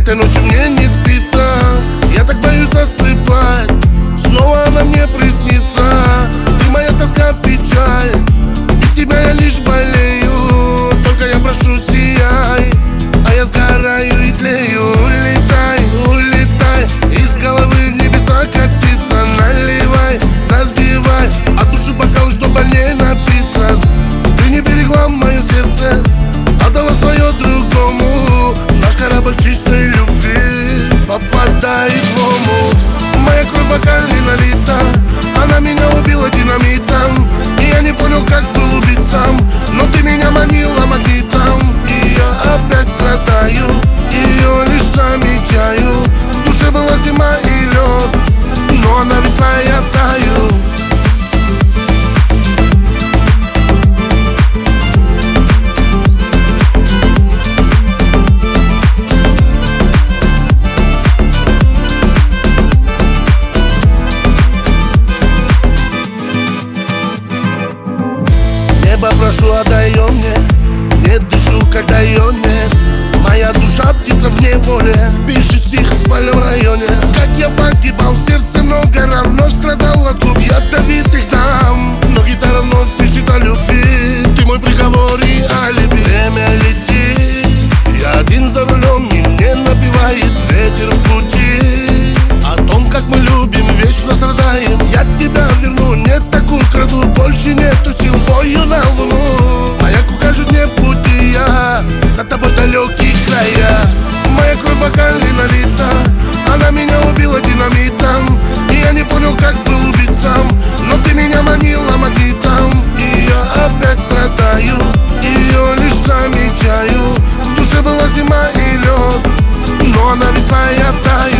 Этой ночью мне не спится, я так боюсь засыпать. Снова она мне приснится, ты моя тоска, печаль. Без тебя я лишь болею, только я прошу, сияй. А я сгораю и тлею. Улетай, улетай, из головы в небеса катиться. Наливай, разбивай, от души бокал, что больнее напиться. Ты не берегла мое сердце, отдала свое другому. Наш корабль чистой любви попадает в омут. Моя кровь бокаль не налита, она меня убила динамитом. И я не понял, как был убит сам, но ты меня манила магнитом. И я опять страдаю, ее лишь замечаю. В душе была зима и лед, но она весна, и я таю. Небо прошу, отдай ее мне, не дышу, когда ее нет. Моя душа птица в неволе, пишет стих в спальном районе. Как я погибал, в сердце много ран, но страдал от губ ядовитых дам. Но гитара вновь пишет о любви, ты мой приговор и алиби. Время летит, я один за рулем, и мне напевает ветер в пути. О том, как мы любим, вечно страдаем. Я тебя верну, не так украду, больше нету сил, вою на луну. Маяк укажет мне пути, я за тобой далекие края. Моя кровь бокаль не налита, она меня убила динамитом. И я не понял, как был убит сам, но ты меня манила магнитом. И я опять страдаю, ее лишь замечаю. В душе была зима и лед, но она весна, и я таю.